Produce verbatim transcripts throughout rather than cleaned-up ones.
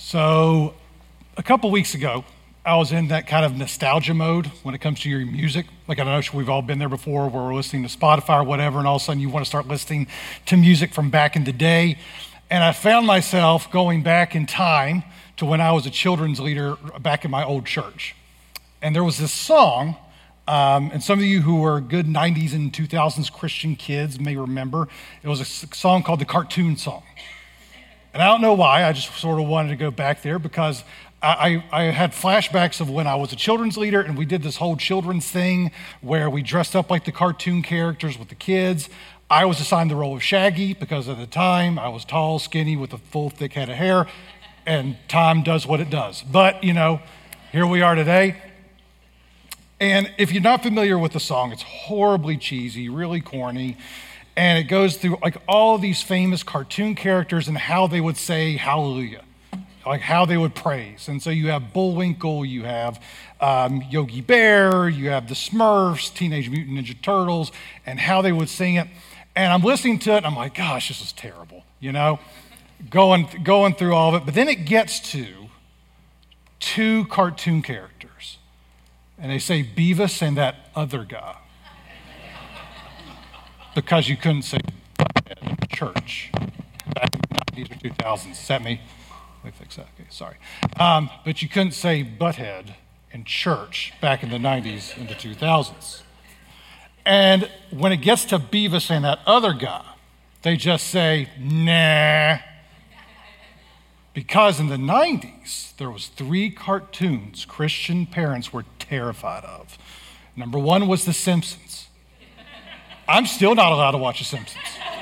So a couple weeks ago, I was in that kind of nostalgia mode when it comes to your music. Like I know we've all been there before where we're listening to Spotify or whatever, and all of a sudden you want to start listening to music from back in the day. And I found myself going back in time to when I was a children's leader back in my old church. And there was this song, um, and some of you who were good nineties and two thousands Christian kids may remember, it was a song called the Cartoon Song. And I don't know why, I just sort of wanted to go back there because I, I, I had flashbacks of when I was a children's leader and we did this whole children's thing where we dressed up like the cartoon characters with the kids. I was assigned the role of Shaggy because at the time I was tall, skinny, with a full, thick head of hair, and time does what it does. But, you know, here we are today. And if you're not familiar with the song, it's horribly cheesy, really corny. And it goes through like all of these famous cartoon characters and how they would say hallelujah, like how they would praise. And so you have Bullwinkle, you have um, Yogi Bear, you have the Smurfs, Teenage Mutant Ninja Turtles, and how they would sing it. And I'm listening to it and I'm like, gosh, this is terrible, you know, going, going through all of it. But then it gets to two cartoon characters and they say Beavis and that other guy. Because you couldn't say Butthead in church back in the nineties or two thousands. Is that me? Let me fix that. Okay, sorry. Um, but you couldn't say Butthead in church back in the nineties and the two thousands. And when it gets to Beavis and that other guy, they just say, nah. Because in the nineties, there was three cartoons Christian parents were terrified of. Number one was The Simpsons. I'm still not allowed to watch The Simpsons.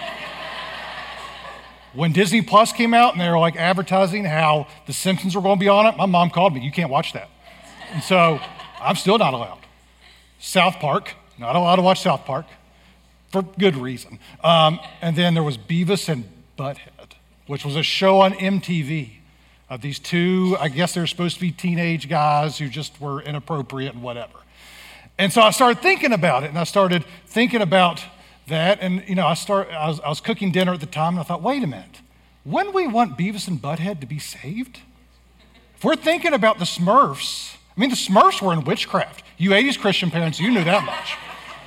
When Disney Plus came out and they were like advertising how The Simpsons were going to be on it, my mom called me, you can't watch that. And so I'm still not allowed. South Park, not allowed to watch South Park for good reason. Um, and then there was Beavis and Butthead, which was a show on M T V of these two, I guess they're supposed to be teenage guys who just were inappropriate and whatever. And so I started thinking about it, and I started thinking about that, and you know, I start. I was, I was cooking dinner at the time, and I thought, wait a minute, wouldn't we want Beavis and Butthead to be saved? If we're thinking about the Smurfs, I mean, the Smurfs were in witchcraft. You eighties Christian parents, you knew that much.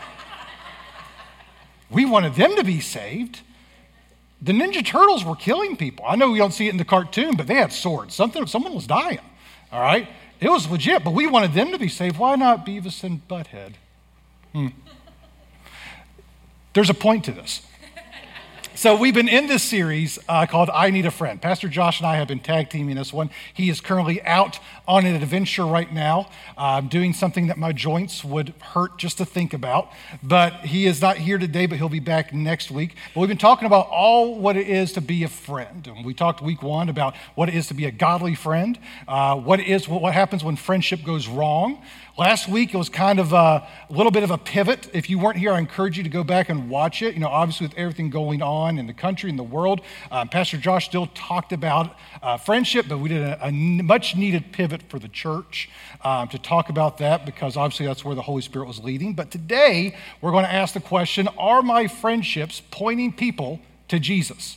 We wanted them to be saved. The Ninja Turtles were killing people. I know we don't see it in the cartoon, but they had swords. Something, someone was dying, all right? It was legit, but we wanted them to be saved. Why not Beavis and Butthead? Hmm. There's a point to this. So we've been in this series uh, called I Need a Friend. Pastor Josh and I have been tag teaming this one. He is currently out on an adventure right now, uh, doing something that my joints would hurt just to think about. But he is not here today, but he'll be back next week. But we've been talking about all what it is to be a friend. And we talked week one about what it is to be a godly friend, uh, what it is, what happens when friendship goes wrong. Last week, it was kind of a, a little bit of a pivot. If you weren't here, I encourage you to go back and watch it. You know, obviously with everything going on in the country and the world, um, Pastor Josh still talked about uh, friendship, but we did a, a much needed pivot for the church um, to talk about that because obviously that's where the Holy Spirit was leading. But today, we're going to ask the question, are my friendships pointing people to Jesus?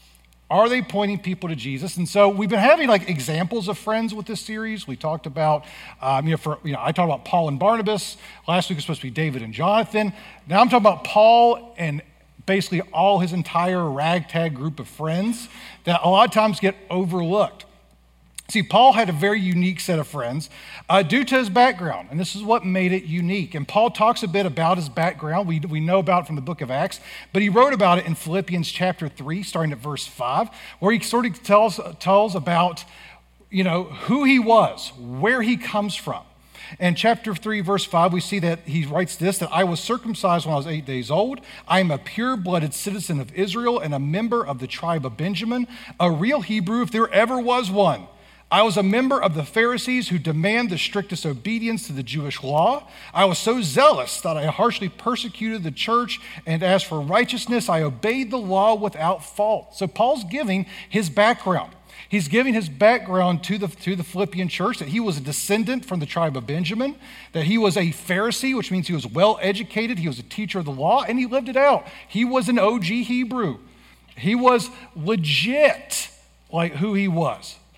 Are they pointing people to Jesus? And so we've been having like examples of friends with this series. We talked about, um, you know, for you know, I talked about Paul and Barnabas. Last week was supposed to be David and Jonathan. Now I'm talking about Paul and basically all his entire ragtag group of friends that a lot of times get overlooked. See, Paul had a very unique set of friends uh, due to his background, and this is what made it unique. And Paul talks a bit about his background. We, we know about it from the book of Acts, but he wrote about it in Philippians chapter three, starting at verse five, where he sort of tells, tells about, you know, who he was, where he comes from. In chapter three, verse five, we see that he writes this, that I was circumcised when I was eight days old. I am a pure-blooded citizen of Israel and a member of the tribe of Benjamin, a real Hebrew if there ever was one. I was a member of the Pharisees who demand the strictest obedience to the Jewish law. I was so zealous that I harshly persecuted the church, and as for righteousness, I obeyed the law without fault. So Paul's giving his background. He's giving his background to the, to the Philippian church, that he was a descendant from the tribe of Benjamin, that he was a Pharisee, which means he was well-educated, he was a teacher of the law, and he lived it out. He was an O G Hebrew. He was legit like who he was.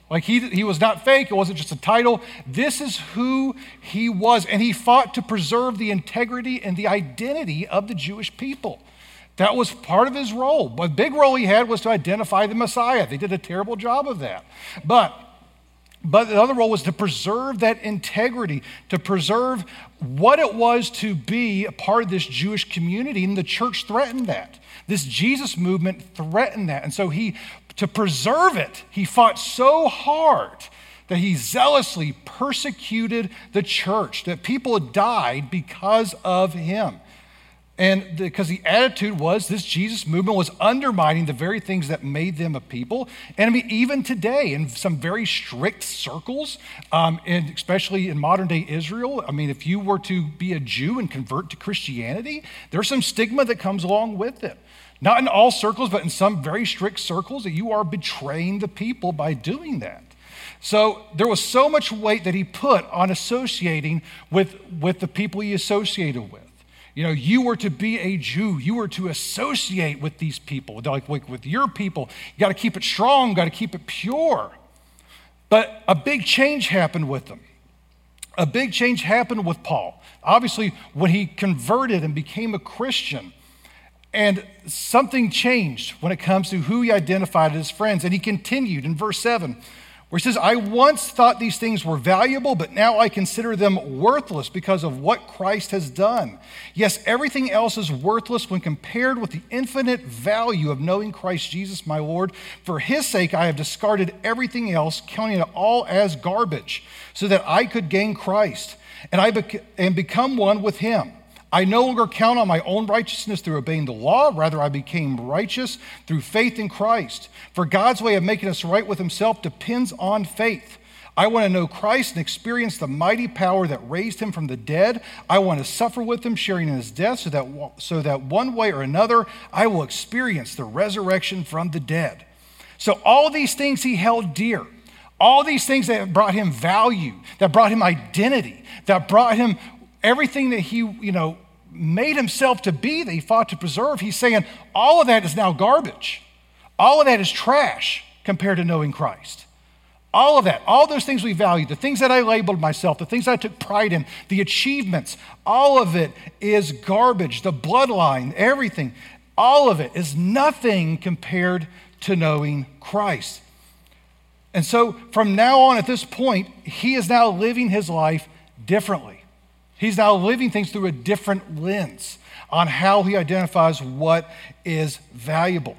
Like he, he was not fake. It wasn't just a title. This is who he was. And he fought to preserve the integrity and the identity of the Jewish people. That was part of his role. But a big role he had was to identify the Messiah. They did a terrible job of that. But, but the other role was to preserve that integrity, to preserve what it was to be a part of this Jewish community. And the church threatened that. This Jesus movement threatened that. And so he, to preserve it, he fought so hard that he zealously persecuted the church, that people died because of him. And because the attitude was this Jesus movement was undermining the very things that made them a people. And I mean, even today, in some very strict circles, um, and especially in modern day Israel, I mean, if you were to be a Jew and convert to Christianity, there's some stigma that comes along with it. Not in all circles, but in some very strict circles, that you are betraying the people by doing that. So there was so much weight that he put on associating with, with the people he associated with. You know, you were to be a Jew. You were to associate with these people, like with your people. You got to keep it strong, got to keep it pure. But a big change happened with them. A big change happened with Paul. Obviously, when he converted and became a Christian, and something changed when it comes to who he identified as friends. And he continued in verse seven, where he says, I once thought these things were valuable, but now I consider them worthless because of what Christ has done. Yes, everything else is worthless when compared with the infinite value of knowing Christ Jesus, my Lord. For his sake, I have discarded everything else, counting it all as garbage, so that I could gain Christ and I bec- and become one with him. I no longer count on my own righteousness through obeying the law. Rather, I became righteous through faith in Christ. For God's way of making us right with himself depends on faith. I want to know Christ and experience the mighty power that raised him from the dead. I want to suffer with him, sharing in his death, so that, so that one way or another, I will experience the resurrection from the dead. So all these things he held dear. All these things that brought him value, that brought him identity, that brought him everything that he, you know, made himself to be, that he fought to preserve, he's saying all of that is now garbage. All of that is trash compared to knowing Christ. All of that, all those things we value, the things that I labeled myself, the things I took pride in, the achievements, all of it is garbage. The bloodline, everything, all of it is nothing compared to knowing Christ. And so from now on, at this point, he is now living his life differently. He's now living things through a different lens on how he identifies what is valuable.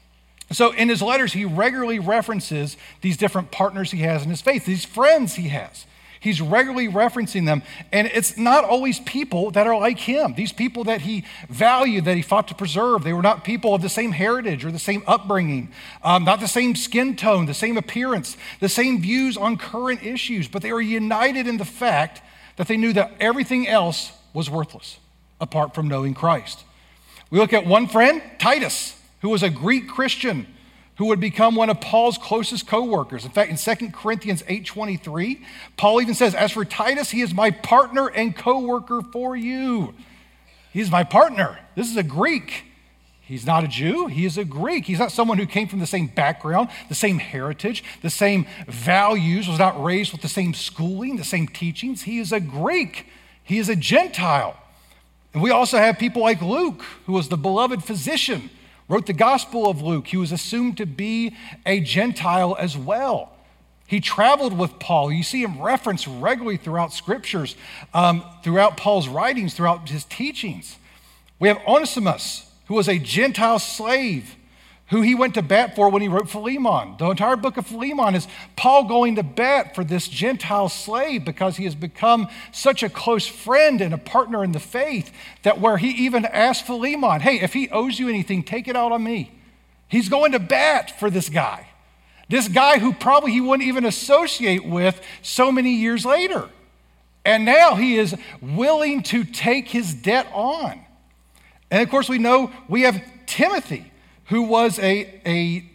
So in his letters, he regularly references these different partners he has in his faith, these friends he has. He's regularly referencing them, and it's not always people that are like him. These people that he valued, that he fought to preserve, they were not people of the same heritage or the same upbringing, um, not the same skin tone, the same appearance, the same views on current issues, but they were united in the fact that they knew that everything else was worthless apart from knowing Christ. We look at one friend, Titus, who was a Greek Christian who would become one of Paul's closest co-workers. In fact, in Second Corinthians eight twenty-three, Paul even says, as for Titus, he is my partner and co-worker for you. He's my partner. This is a Greek. He's not a Jew, he is a Greek. He's not someone who came from the same background, the same heritage, the same values, was not raised with the same schooling, the same teachings. He is a Greek. He is a Gentile. And we also have people like Luke, who was the beloved physician, wrote the Gospel of Luke. He was assumed to be a Gentile as well. He traveled with Paul. You see him referenced regularly throughout scriptures, um, throughout Paul's writings, throughout his teachings. We have Onesimus, who was a Gentile slave, who he went to bat for when he wrote Philemon. The entire book of Philemon is Paul going to bat for this Gentile slave because he has become such a close friend and a partner in the faith that where he even asked Philemon, hey, if he owes you anything, take it out on me. He's going to bat for this guy. This guy who probably he wouldn't even associate with so many years later. And now he is willing to take his debt on. And of course, we know we have Timothy, who was a, a,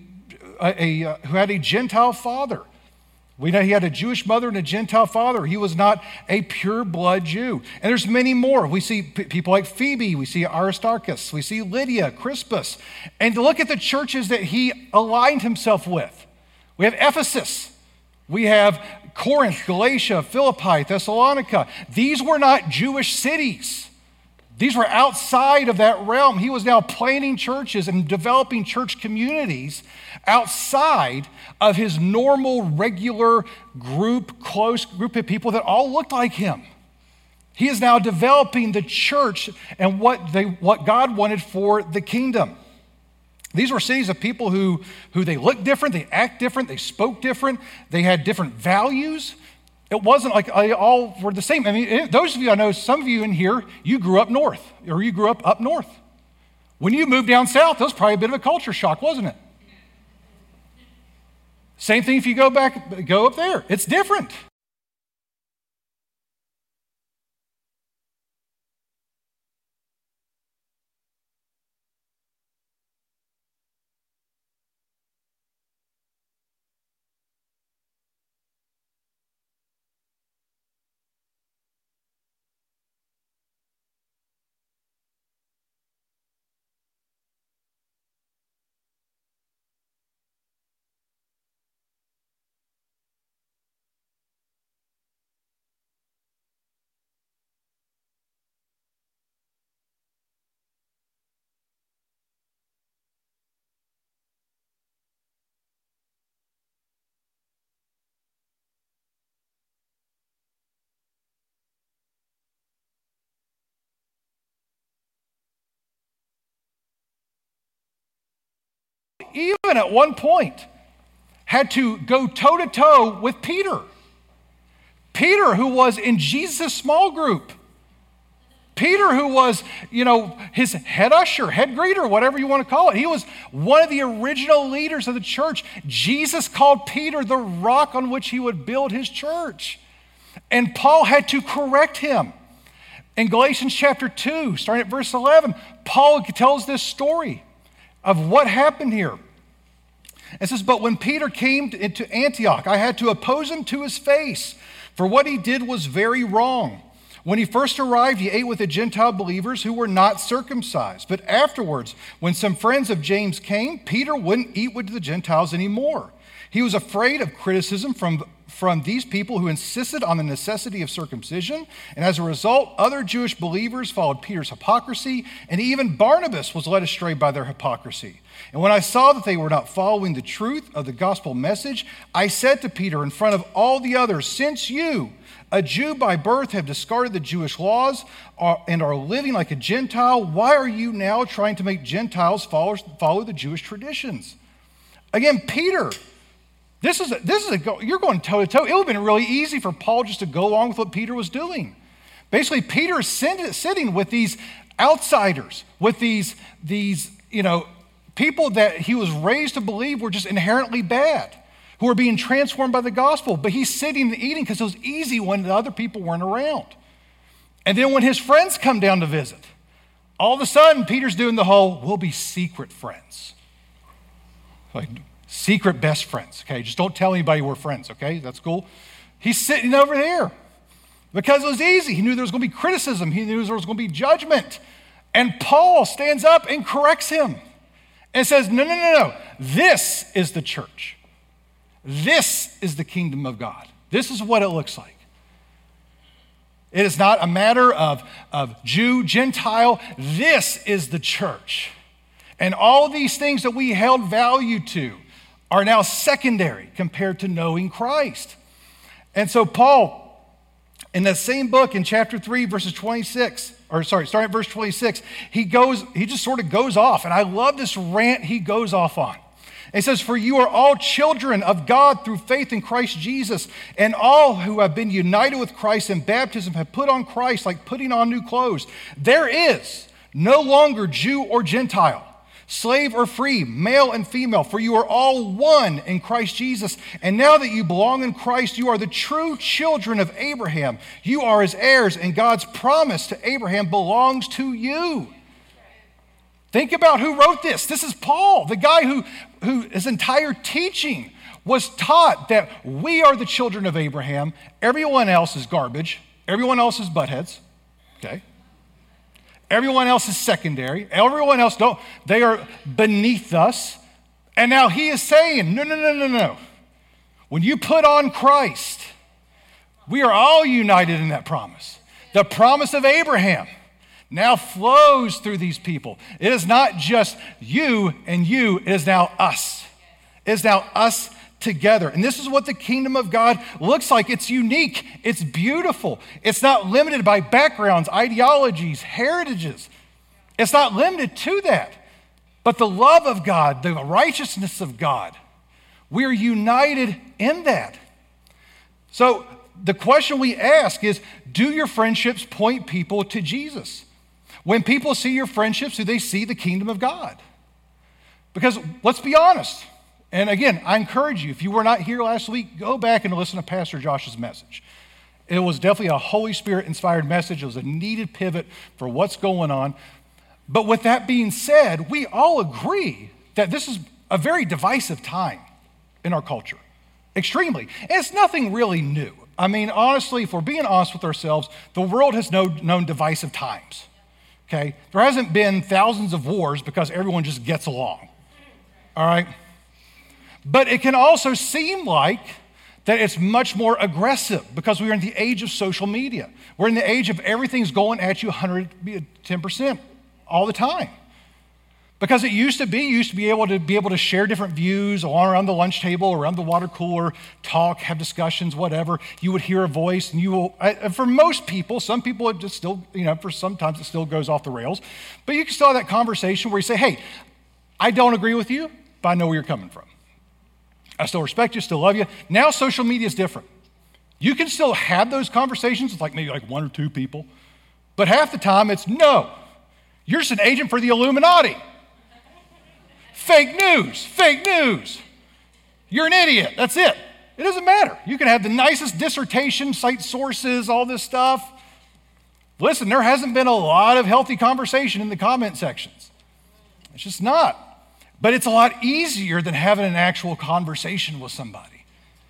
a, a who had a Gentile father. We know he had a Jewish mother and a Gentile father. He was not a pure blood Jew. And there's many more. We see p- people like Phoebe, we see Aristarchus, we see Lydia, Crispus. And look at the churches that he aligned himself with. We have Ephesus. We have Corinth, Galatia, Philippi, Thessalonica. These were not Jewish cities. These were outside of that realm. He was now planting churches and developing church communities outside of his normal, regular group, close group of people that all looked like him. He is now developing the church and what they, what God wanted for the kingdom. These were cities of people who, who they looked different, they act different, they spoke different, they had different values. It wasn't like they all were the same. I mean, those of you, I know some of you in here, you grew up north, or you grew up up north. When you moved down south, that was probably a bit of a culture shock, wasn't it? Same thing if you go back, go up there. It's different. Even at one point, had to go toe-to-toe with Peter. Peter, who was in Jesus' small group. Peter, who was, you know, his head usher, head greeter, whatever you want to call it. He was one of the original leaders of the church. Jesus called Peter the rock on which he would build his church. And Paul had to correct him. In Galatians chapter two, starting at verse eleven, Paul tells this story of what happened here. It says, but when Peter came into Antioch, I had to oppose him to his face, for what he did was very wrong. When he first arrived, he ate with the Gentile believers who were not circumcised. But afterwards, when some friends of James came, Peter wouldn't eat with the Gentiles anymore. He was afraid of criticism from, from these people who insisted on the necessity of circumcision. And as a result, other Jewish believers followed Peter's hypocrisy, and even Barnabas was led astray by their hypocrisy. And when I saw that they were not following the truth of the gospel message, I said to Peter in front of all the others, since you, a Jew by birth, have discarded the Jewish laws and are living like a Gentile, why are you now trying to make Gentiles follow, follow the Jewish traditions? Again, Peter, this is a, this is a, you're going toe to toe. It would have been really easy for Paul just to go along with what Peter was doing. Basically, Peter is sitting with these outsiders, with these, these, you know, people that he was raised to believe were just inherently bad, who are being transformed by the gospel. But he's sitting and eating because it was easy when the other people weren't around. And then when his friends come down to visit, all of a sudden, Peter's doing the whole, we'll be secret friends. Like secret best friends, okay? Just don't tell anybody we're friends, okay? That's cool. He's sitting over there because it was easy. He knew there was going to be criticism. He knew there was going to be judgment. And Paul stands up and corrects him and says, no, no, no, no. This is the church. This is the kingdom of God. This is what it looks like. It is not a matter of, of Jew, Gentile. This is the church. And all of these things that we held value to are now secondary compared to knowing Christ. And so Paul, in that same book in chapter three, verses twenty-six, or sorry, starting at verse twenty-six, he goes, he just sort of goes off. And I love this rant he goes off on. He says, for you are all children of God through faith in Christ Jesus, and all who have been united with Christ in baptism have put on Christ like putting on new clothes. There is no longer Jew or Gentile, slave or free, male and female, for you are all one in Christ Jesus. And now that you belong in Christ, you are the true children of Abraham. You are his heirs, and God's promise to Abraham belongs to you. Think about who wrote this. This is Paul, the guy who, who his entire teaching was taught that we are the children of Abraham. Everyone else is garbage. Everyone else is buttheads. Okay? Everyone else is secondary. Everyone else don't. They are beneath us. And now he is saying, no, no, no, no, no. When you put on Christ, we are all united in that promise. The promise of Abraham now flows through these people. It is not just you and you, it is now us. It is now us together. And this is what the kingdom of God looks like. It's unique. It's beautiful. It's not limited by backgrounds, ideologies, heritages. It's not limited to that. But the love of God, the righteousness of God, we're united in that. So the question we ask is, do your friendships point people to Jesus? When people see your friendships, do they see the kingdom of God? Because let's be honest. And again, I encourage you, if you were not here last week, go back and listen to Pastor Josh's message. It was definitely a Holy Spirit-inspired message. It was a needed pivot for what's going on. But with that being said, we all agree that this is a very divisive time in our culture. Extremely. And it's nothing really new. I mean, honestly, if we're being honest with ourselves, the world has known, known divisive times. Okay? There hasn't been thousands of wars because everyone just gets along. All right? But it can also seem like that it's much more aggressive because we're in the age of social media. We're in the age of everything's going at you one hundred ten percent all the time. Because it used to be, you used to be able to be able to share different views along around the lunch table, around the water cooler, talk, have discussions, whatever. You would hear a voice, and you will, for most people, some people it just still, you know, for sometimes it still goes off the rails. But you can still have that conversation where you say, hey, I don't agree with you, but I know where you're coming from. I still respect you, still love you. Now social media is different. You can still have those conversations with like maybe like one or two people, but half the time it's no, you're just an agent for the Illuminati. Fake news, fake news. You're an idiot, that's it. It doesn't matter. You can have the nicest dissertation, cite sources, all this stuff. Listen, there hasn't been a lot of healthy conversation in the comment sections. It's just not. But it's a lot easier than having an actual conversation with somebody.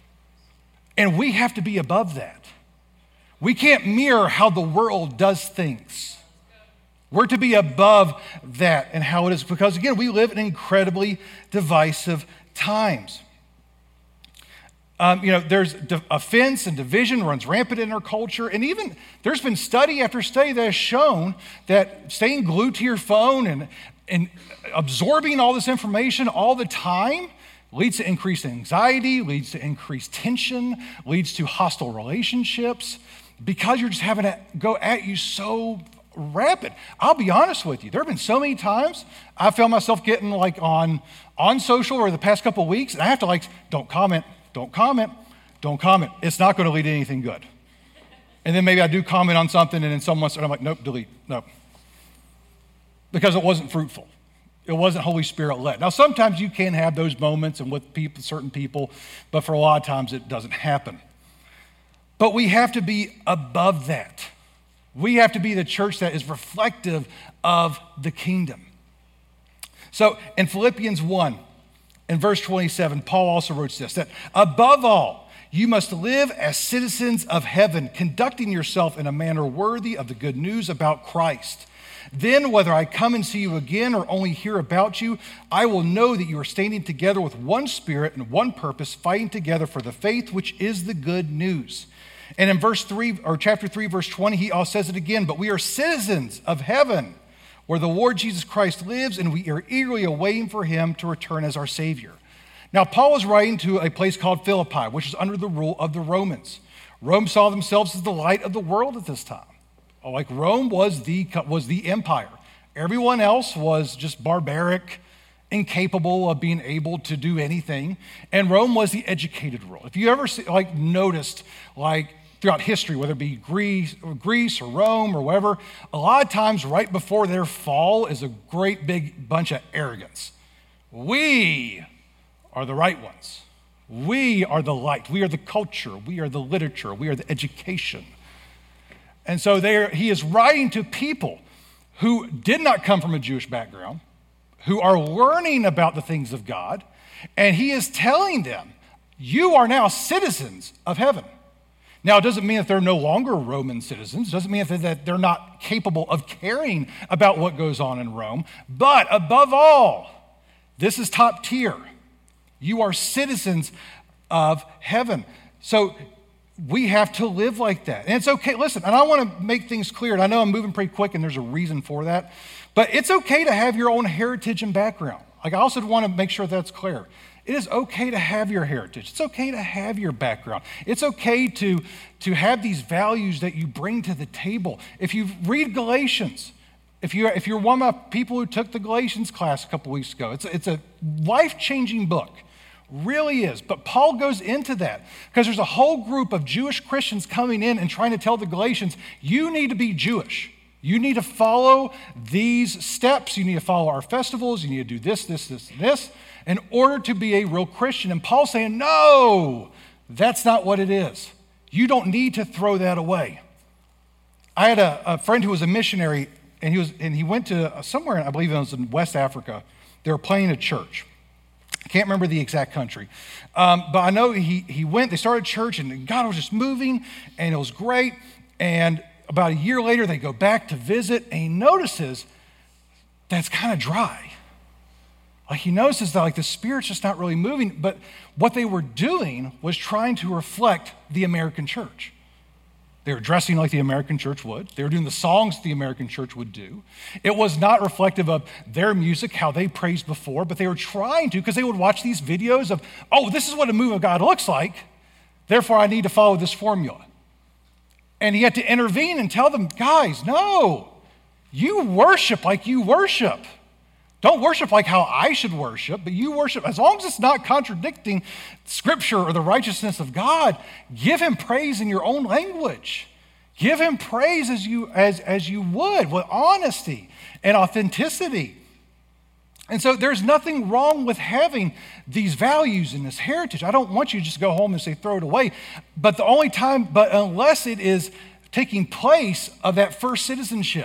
And we have to be above that. We can't mirror how the world does things. We're to be above that and how it is, because again, we live in incredibly divisive times. Um, you know, there's offense and division runs rampant in our culture. And even there's been study after study that has shown that staying glued to your phone and, and absorbing all this information all the time leads to increased anxiety, leads to increased tension, leads to hostile relationships, because you're just having to go at you so rapid. I'll be honest with you. There have been so many times I found myself getting like on, on social over the past couple of weeks, and I have to like, don't comment, don't comment, don't comment. It's not going to lead to anything good. And then maybe I do comment on something, and then someone said, I'm like, nope, delete, nope. Because it wasn't fruitful. It wasn't Holy Spirit led. Now, sometimes you can have those moments and with people, certain people, but for a lot of times it doesn't happen. But we have to be above that. We have to be the church that is reflective of the kingdom. So in Philippians one, in verse twenty-seven, Paul also wrote this, that above all, you must live as citizens of heaven, conducting yourself in a manner worthy of the good news about Christ. Then whether I come and see you again or only hear about you, I will know that you are standing together with one spirit and one purpose, fighting together for the faith, which is the good news. And in verse three, or chapter three, verse twenty, he also says it again, but we are citizens of heaven, where the Lord Jesus Christ lives, and we are eagerly awaiting for him to return as our Savior. Now, Paul is writing to a place called Philippi, which is under the rule of the Romans. Rome saw themselves as the light of the world at this time. Like Rome was the, was the empire. Everyone else was just barbaric, incapable of being able to do anything. And Rome was the educated world. If you ever see, like noticed, like throughout history, whether it be Greece or, Greece or Rome or wherever, a lot of times right before their fall is a great big bunch of arrogance. We are the right ones. We are the light. We are the culture. We are the literature. We are the education. And so there, he is writing to people who did not come from a Jewish background, who are learning about the things of God, and he is telling them, you are now citizens of heaven. Now, it doesn't mean that they're no longer Roman citizens. It doesn't mean that they're not capable of caring about what goes on in Rome. But above all, this is top tier. You are citizens of heaven. So we have to live like that. And it's okay. Listen, and I want to make things clear. And I know I'm moving pretty quick and there's a reason for that. But it's okay to have your own heritage and background. Like I also want to make sure that's clear. It is okay to have your heritage. It's okay to have your background. It's okay to, to have these values that you bring to the table. If you read Galatians, if you're, if you're one of the people who took the Galatians class a couple weeks ago, it's, it's a life-changing book. Really is. But Paul goes into that because there's a whole group of Jewish Christians coming in and trying to tell the Galatians, you need to be Jewish. You need to follow these steps. You need to follow our festivals. You need to do this, this, this, and this in order to be a real Christian. And Paul's saying, no, that's not what it is. You don't need to throw that away. I had a, a friend who was a missionary, and he was and he went to somewhere, I believe it was in West Africa. They were playing a church. I can't remember the exact country. Um, but I know he, he went, they started church, and God was just moving, and it was great. And about a year later, they go back to visit, and he notices that's kind of dry. Like he notices that like the Spirit's just not really moving, but what they were doing was trying to reflect the American church. They were dressing like the American church would. They were doing the songs the American church would do. It was not reflective of their music, how they praised before, but they were trying to because they would watch these videos of, oh, this is what a move of God looks like, therefore I need to follow this formula. And he had to intervene and tell them, guys, no, you worship like you worship. Don't worship like how I should worship, but you worship, as long as it's not contradicting Scripture or the righteousness of God, give him praise in your own language. Give him praise as you, as, as you would, with honesty and authenticity. And so there's nothing wrong with having these values and this heritage. I don't want you to just go home and say, throw it away. But the only time, but unless it is taking place of that first citizenship,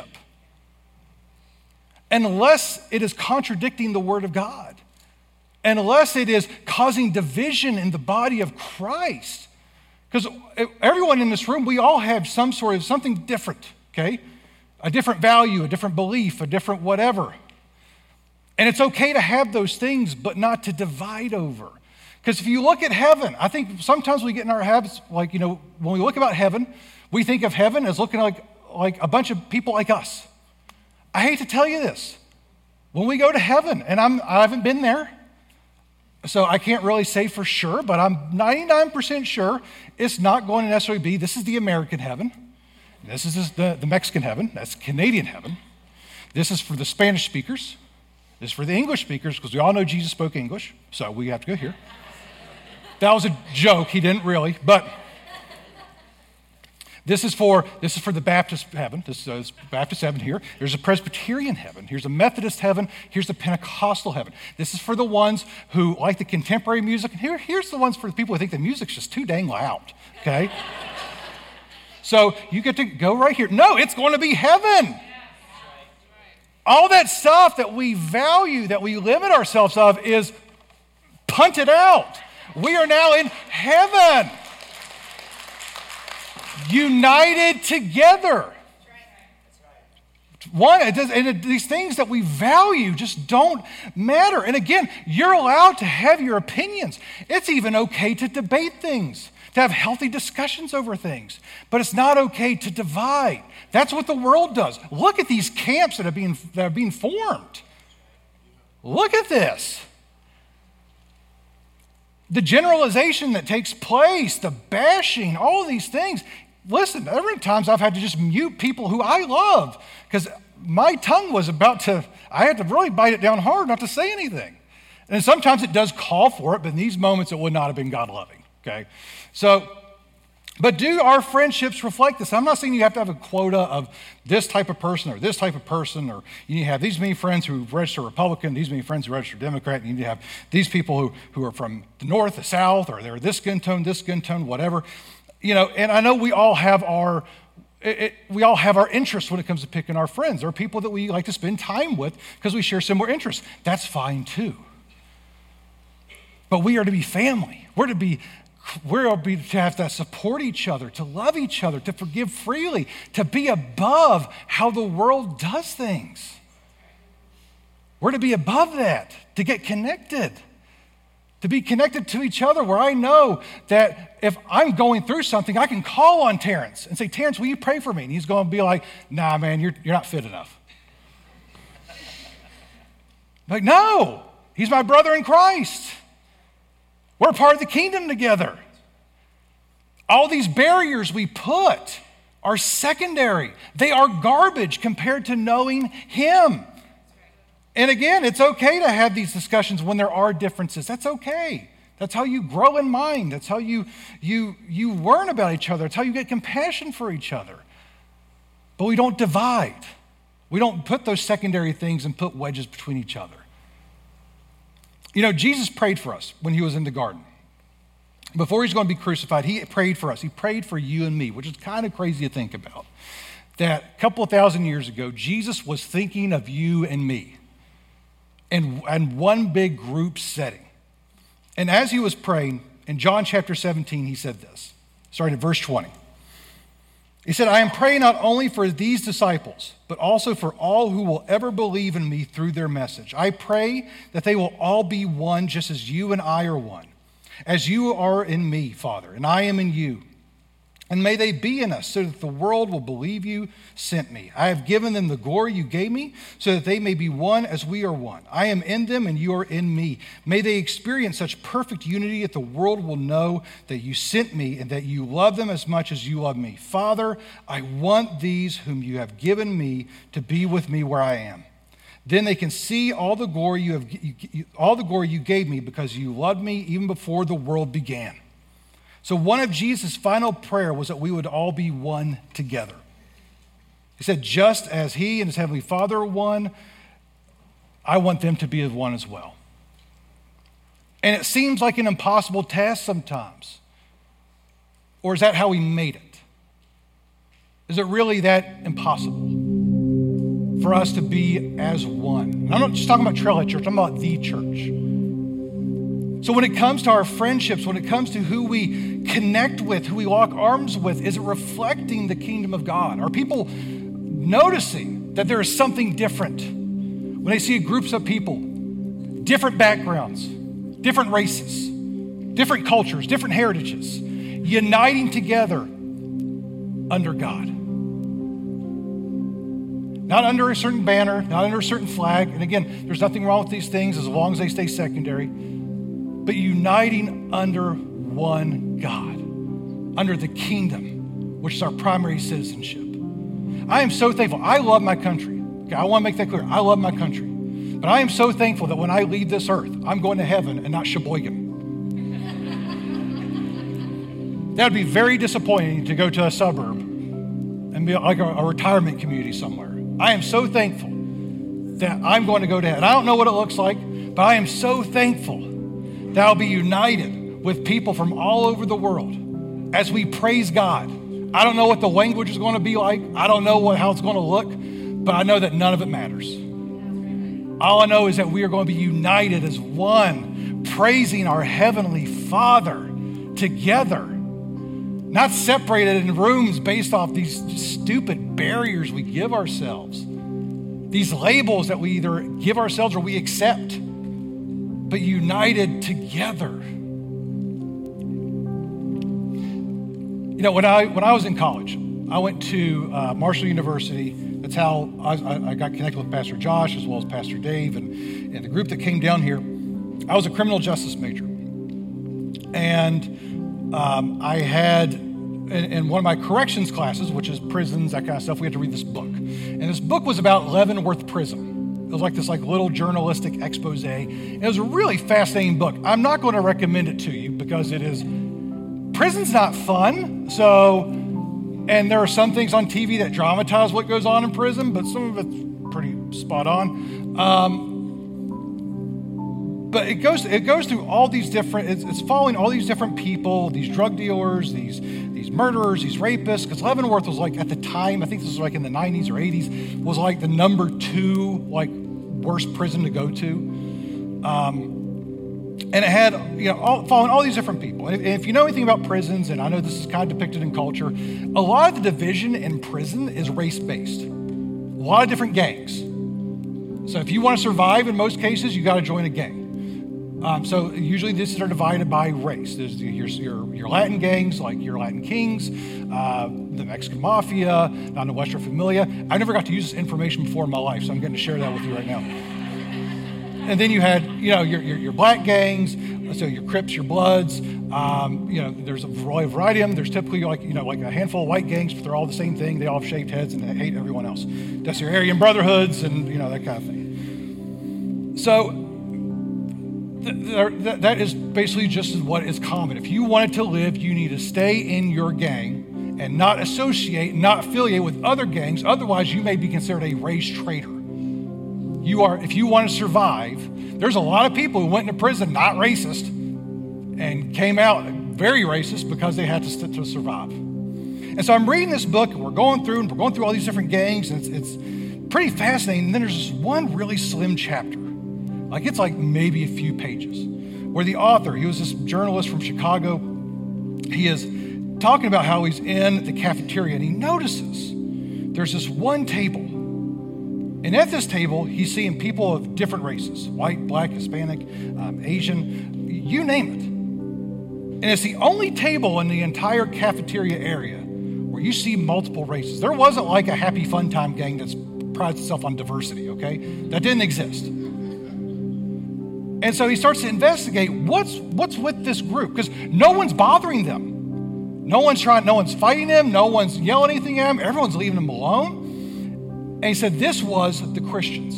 unless it is contradicting the Word of God, unless it is causing division in the body of Christ. Because everyone in this room, we all have some sort of something different, okay? A different value, a different belief, a different whatever. And it's okay to have those things, but not to divide over. Because if you look at heaven, I think sometimes we get in our habits, like, you know, when we look about heaven, we think of heaven as looking like, like a bunch of people like us. I hate to tell you this. When we go to heaven, and I'm, I haven't been there, so I can't really say for sure, but I'm ninety-nine percent sure it's not going to necessarily be, this is the American heaven. This is the, the Mexican heaven. That's Canadian heaven. This is for the Spanish speakers. This is for the English speakers, because we all know Jesus spoke English, so we have to go here. That was a joke. He didn't really, but this is for this is for the Baptist heaven. This is Baptist heaven here. There's a Presbyterian heaven. Here's a Methodist heaven. Here's the Pentecostal heaven. This is for the ones who like the contemporary music. And here, here's the ones for the people who think the music's just too dang loud, okay? So you get to go right here. No, it's going to be heaven. All that stuff that we value, that we limit ourselves of, is punted out. We are now in heaven, united together. One, it does, and it, these things that we value just don't matter. And again, you're allowed to have your opinions. It's even okay to debate things, to have healthy discussions over things. But it's not okay to divide. That's what the world does. Look at these camps that are being, that are being formed. Look at this. The generalization that takes place, the bashing, all of these things. Listen, there are times I've had to just mute people who I love because my tongue was about to, I had to really bite it down hard not to say anything. And sometimes it does call for it, but in these moments it would not have been God-loving, okay? So, but do our friendships reflect this? I'm not saying you have to have a quota of this type of person or this type of person, or you need to have these many friends who register Republican, these many friends who register Democrat, and you need to have these people who, who are from the north, the south, or they're this skin tone, this skin tone, whatever. You know, and I know we all have our, it, it, we all have our interests when it comes to picking our friends. There are people that we like to spend time with because we share similar interests. That's fine too. But we are to be family. We're to be We're to have to support each other, to love each other, to forgive freely, to be above how the world does things. We're to be above that, to get connected. To be connected to each other where I know that if I'm going through something, I can call on Terrence and say, Terrence, will you pray for me? And he's going to be like, nah, man, you're, you're not fit enough. Like, no, he's my brother in Christ. We're part of the kingdom together. All these barriers we put are secondary. They are garbage compared to knowing him. And again, it's okay to have these discussions when there are differences. That's okay. That's how you grow in mind. That's how you, you, you learn about each other. It's how you get compassion for each other. But we don't divide. We don't put those secondary things and put wedges between each other. You know, Jesus prayed for us when he was in the garden. Before he's going to be crucified, he prayed for us. He prayed for you and me, which is kind of crazy to think about. That a couple of thousand years ago, Jesus was thinking of you and me. In, in one big group setting. And as he was praying, in John chapter seventeen, he said this, starting at verse twenty. He said, I am praying not only for these disciples, but also for all who will ever believe in me through their message. I pray that they will all be one just as you and I are one, as you are in me, Father, and I am in you. And may they be in us so that the world will believe you sent me. I have given them the glory you gave me so that they may be one as we are one. I am in them and you are in me. May they experience such perfect unity that the world will know that you sent me and that you love them as much as you love me. Father, I want these whom you have given me to be with me where I am. Then they can see all the glory you have, all the glory you gave me because you loved me even before the world began. So one of Jesus' final prayer was that we would all be one together. He said, just as he and his heavenly Father are one, I want them to be as one as well. And it seems like an impossible task sometimes. Or is that how he made it? Is it really that impossible for us to be as one? And I'm not just talking about Trailhead Church, I'm talking about the church. So when it comes to our friendships, when it comes to who we connect with, who we lock arms with, is it reflecting the kingdom of God? Are people noticing that there is something different when they see groups of people, different backgrounds, different races, different cultures, different heritages, uniting together under God? Not under a certain banner, not under a certain flag. And again, there's nothing wrong with these things as long as they stay secondary. But uniting under one God, under the kingdom, which is our primary citizenship. I am so thankful. I love my country. Okay, I want to make that clear. I love my country. But I am so thankful that when I leave this earth, I'm going to heaven and not Sheboygan. That would be very disappointing to go to a suburb and be like a, a retirement community somewhere. I am so thankful that I'm going to go to heaven. I don't know what it looks like, but I am so thankful that I'll be united with people from all over the world as we praise God. I don't know what the language is going to be like. I don't know what, how it's going to look, but I know that none of it matters. All I know is that we are going to be united as one, praising our Heavenly Father together, not separated in rooms based off these stupid barriers we give ourselves, these labels that we either give ourselves or we accept, but united together. You know, when I when I was in college, I went to uh, Marshall University. That's how I, I got connected with Pastor Josh as well as Pastor Dave and, and the group that came down here. I was a criminal justice major. And um, I had, in, in one of my corrections classes, which is prisons, that kind of stuff, we had to read this book. And this book was about Leavenworth Prison. It was like this like little journalistic expose. It was a really fascinating book. I'm not going to recommend it to you because it is, prison's not fun. So, and there are some things on T V that dramatize what goes on in prison, but some of it's pretty spot on. Um, but it goes, it goes through all these different, it's, it's following all these different people, these drug dealers, these, these murderers, these rapists, because Leavenworth was like, at the time, I think this was like in the nineties or eighties, was like the number two, like, worst prison to go to. Um, and it had, you know, all, following all these different people. And if, if you know anything about prisons, and I know this is kind of depicted in culture, a lot of the division in prison is race-based. A lot of different gangs. So if you want to survive, in most cases, you got to join a gang. Um, so usually these are divided by race. There's your, your, your Latin gangs, like your Latin Kings, uh, the Mexican Mafia, not the Western Familia. I never got to use this information before in my life, so I'm going to share that with you right now. And then you had, you know, your, your, your black gangs, so your Crips, your Bloods. Um, you know, there's a variety of them. There's typically like, you know, like a handful of white gangs, but they're all the same thing. They all have shaved heads and they hate everyone else. That's your Aryan Brotherhoods and, you know, that kind of thing. So that is basically just what is common. If you wanted to live, you need to stay in your gang and not associate, not affiliate with other gangs. Otherwise, you may be considered a race traitor. You are, if you want to survive, there's a lot of people who went into prison not racist and came out very racist because they had to, to survive. And so I'm reading this book, and we're going through, and we're going through all these different gangs, and it's, it's pretty fascinating. And then there's this one really slim chapter. Like it's like maybe a few pages where the author, he was this journalist from Chicago, he is talking about how he's in the cafeteria and he notices there's this one table. And at this table, he's seeing people of different races, white, black, Hispanic, um, Asian, you name it. And it's the only table in the entire cafeteria area where you see multiple races. There wasn't like a happy fun time gang that prides itself on diversity, okay? That didn't exist. And so he starts to investigate what's what's with this group, because no one's bothering them. No one's trying, no one's fighting them, no one's yelling anything at them, everyone's leaving them alone. And he said this was the Christians.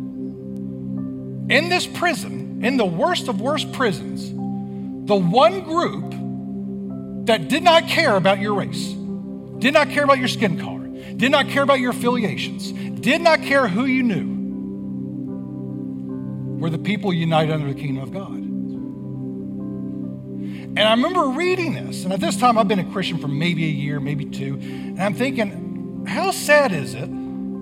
In this prison, in the worst of worst prisons, the one group that did not care about your race, did not care about your skin color, did not care about your affiliations, did not care who you knew, were the people united under the kingdom of God. And I remember reading this, and at this time I've been a Christian for maybe a year, maybe two, and I'm thinking, how sad is it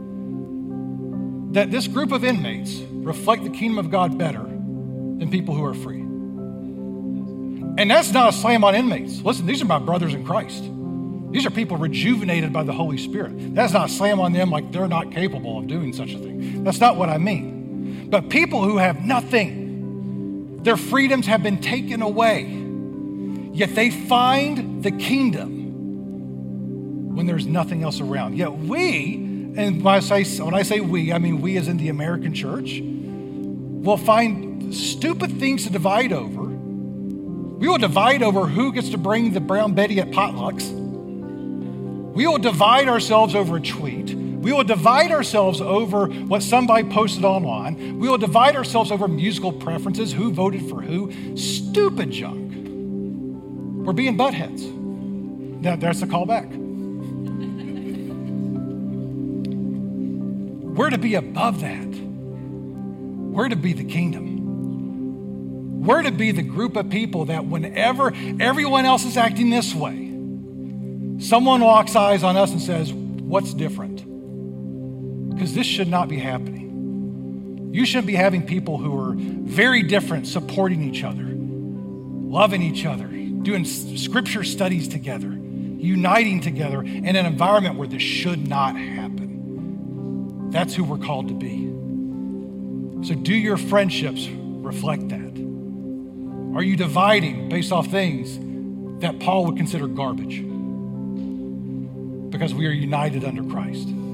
that this group of inmates reflect the kingdom of God better than people who are free? And that's not a slam on inmates. Listen, these are my brothers in Christ. These are people rejuvenated by the Holy Spirit. That's not a slam on them like they're not capable of doing such a thing. That's not what I mean. But people who have nothing, their freedoms have been taken away, yet they find the kingdom when there's nothing else around. Yet we, and when I say, when I say we, I mean we as in the American church, will find stupid things to divide over. We will divide over who gets to bring the brown Betty at potlucks. We will divide ourselves over a tweet. We will divide ourselves over what somebody posted online. We will divide ourselves over musical preferences, who voted for who. Stupid junk. We're being buttheads. Now, there's the callback. We're to be above that. We're to be the kingdom. We're to be the group of people that whenever everyone else is acting this way, someone locks eyes on us and says, what's different? Because this should not be happening. You shouldn't be having people who are very different supporting each other, loving each other, doing scripture studies together, uniting together in an environment where this should not happen. That's who we're called to be. So do your friendships reflect that? Are you dividing based off things that Paul would consider garbage? Because we are united under Christ.